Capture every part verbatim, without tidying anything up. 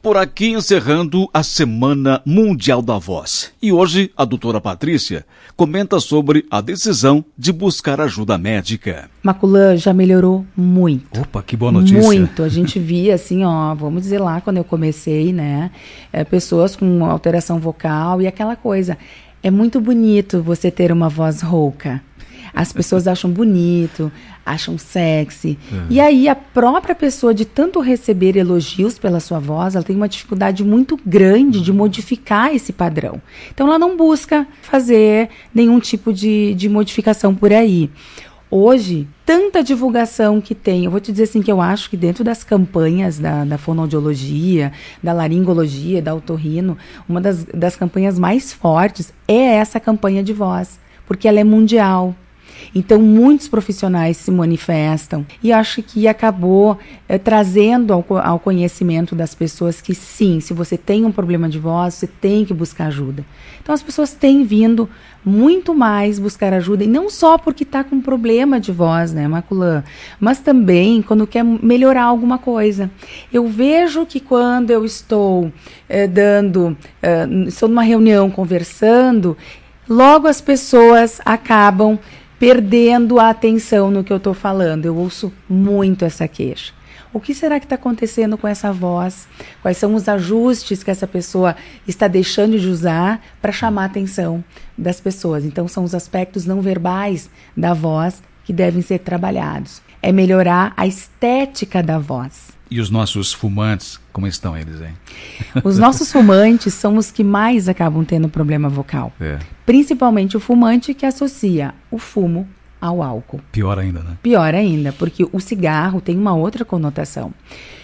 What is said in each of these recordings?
Por aqui encerrando a Semana Mundial da Voz. E hoje a doutora Patrícia comenta sobre a decisão de buscar ajuda médica. Maculan já melhorou muito. Opa, que boa notícia. Muito. A gente via assim, ó, vamos dizer lá, quando eu comecei, né, é, pessoas com alteração vocal e aquela coisa. É muito bonito você ter uma voz rouca. As pessoas acham bonito, acham sexy. É. E aí a própria pessoa, de tanto receber elogios pela sua voz, ela tem uma dificuldade muito grande de modificar esse padrão. Então ela não busca fazer nenhum tipo de, de modificação por aí. Hoje, tanta divulgação que tem, eu vou te dizer assim que eu acho que dentro das campanhas da, da fonoaudiologia, da laringologia, da otorrino, uma das, das campanhas mais fortes é essa campanha de voz, porque ela é mundial. Então, muitos profissionais se manifestam e acho que acabou é, trazendo ao, ao conhecimento das pessoas que sim, se você tem um problema de voz, você tem que buscar ajuda. Então, as pessoas têm vindo muito mais buscar ajuda, e não só porque está com problema de voz, né, Maculan, mas também quando quer melhorar alguma coisa. Eu vejo que quando eu estou é, dando, é, estou numa reunião conversando, logo as pessoas acabam perdendo a atenção no que eu estou falando. Eu ouço muito essa queixa. O que será que está acontecendo com essa voz? Quais são os ajustes que essa pessoa está deixando de usar para chamar a atenção das pessoas? Então, são os aspectos não verbais da voz que devem ser trabalhados. É melhorar a estética da voz. E os nossos fumantes, como estão eles, hein? Os nossos fumantes são os que mais acabam tendo problema vocal. É. Principalmente o fumante que associa o fumo ao álcool. Pior ainda, né? Pior ainda, porque o cigarro tem uma outra conotação.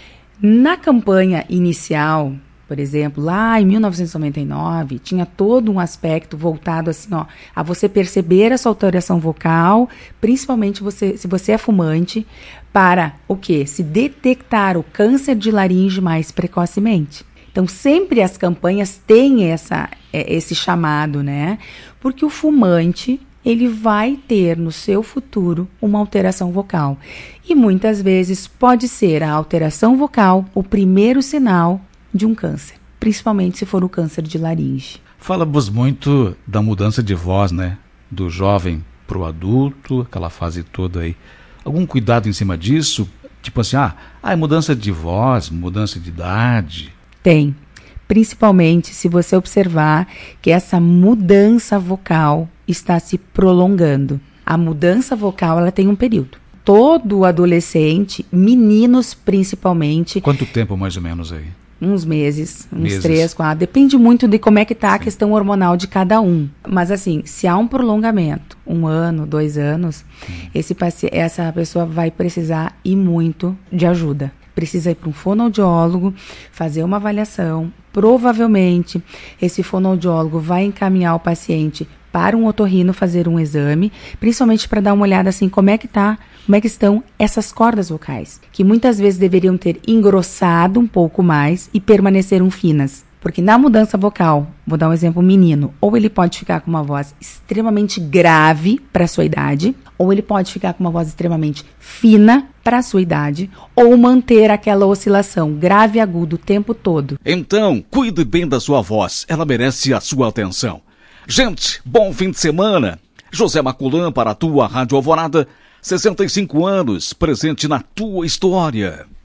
Na campanha inicial, por exemplo, lá em mil novecentos e noventa e nove, tinha todo um aspecto voltado assim, ó, a você perceber a sua alteração vocal, principalmente você, se você é fumante, para o quê? Se detectar o câncer de laringe mais precocemente. Então, sempre as campanhas têm essa, esse chamado, né? Porque o fumante, ele vai ter no seu futuro uma alteração vocal. E muitas vezes pode ser a alteração vocal o primeiro sinal de um câncer, principalmente se for o câncer de laringe. Falamos muito da mudança de voz, né? Do jovem para o adulto, aquela fase toda aí. Algum cuidado em cima disso? Tipo assim, ah, ah, é mudança de voz, mudança de idade. Tem. Principalmente se você observar que essa mudança vocal está se prolongando. A mudança vocal, ela tem um período. Todo adolescente, meninos principalmente... Quanto tempo mais ou menos aí? Uns meses, uns meses. três, quatro. Depende muito de como é que está a questão hormonal de cada um. Mas assim, se há um prolongamento, um ano, dois anos, hum. esse paci- essa pessoa vai precisar ir muito de ajuda. Precisa ir para um fonoaudiólogo, fazer uma avaliação. Provavelmente, esse fonoaudiólogo vai encaminhar o paciente para um otorrino fazer um exame, principalmente para dar uma olhada assim, como é que tá, como é que estão essas cordas vocais, que muitas vezes deveriam ter engrossado um pouco mais e permaneceram finas. Porque na mudança vocal, vou dar um exemplo, menino, ou ele pode ficar com uma voz extremamente grave para a sua idade, ou ele pode ficar com uma voz extremamente fina para a sua idade, ou manter aquela oscilação grave e agudo o tempo todo. Então, cuide bem da sua voz, ela merece a sua atenção. Gente, bom fim de semana. José Maculan para a tua Rádio Alvorada, sessenta e cinco anos, presente na tua história.